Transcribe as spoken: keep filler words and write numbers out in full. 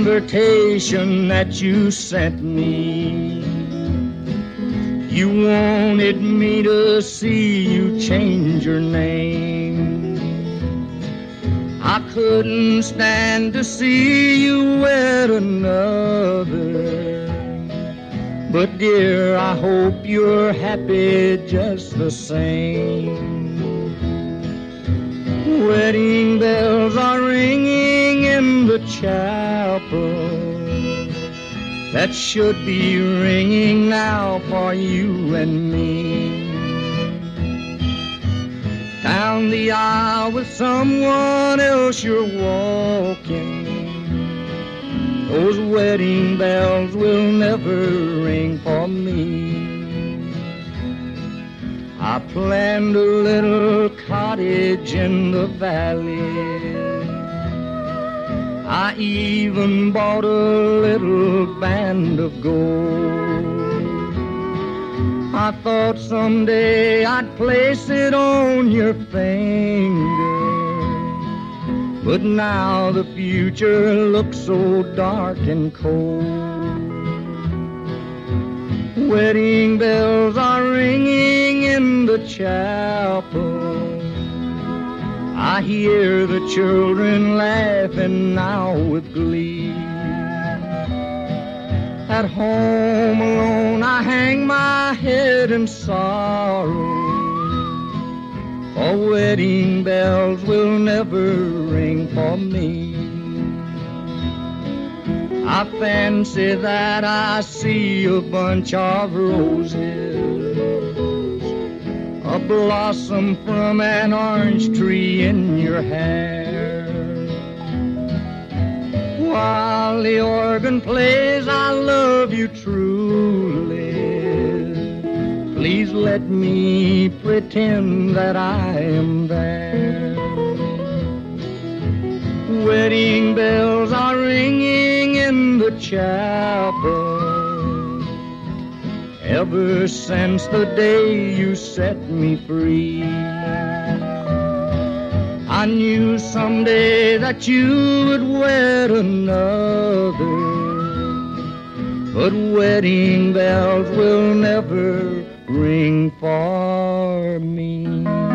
invitation that you sent me. You wanted me to see you change your name. I couldn't stand to see you wed another. But dear, I hope you're happy just the same. Wedding bells are ringing in the chapel. That should be ringing now for you and me. Down the aisle with someone else you're walking. Those wedding bells will never ring for me. I planned a little cottage in the valley. I even bought a little band of gold. I thought someday I'd place it on your finger. But now the future looks so dark and cold. Wedding bells are ringing in the chapel. I hear the children laughing now with glee. At home alone I hang my head in sorrow. For wedding bells will never ring for me. I fancy that I see a bunch of roses, a blossom from an orange tree in your hair. While the organ plays, I love you truly. Please let me pretend that I am there. Wedding bells are ringing in the chapel. Ever since the day you set me free, I knew someday that you would wed another. But wedding bells will never ring for me.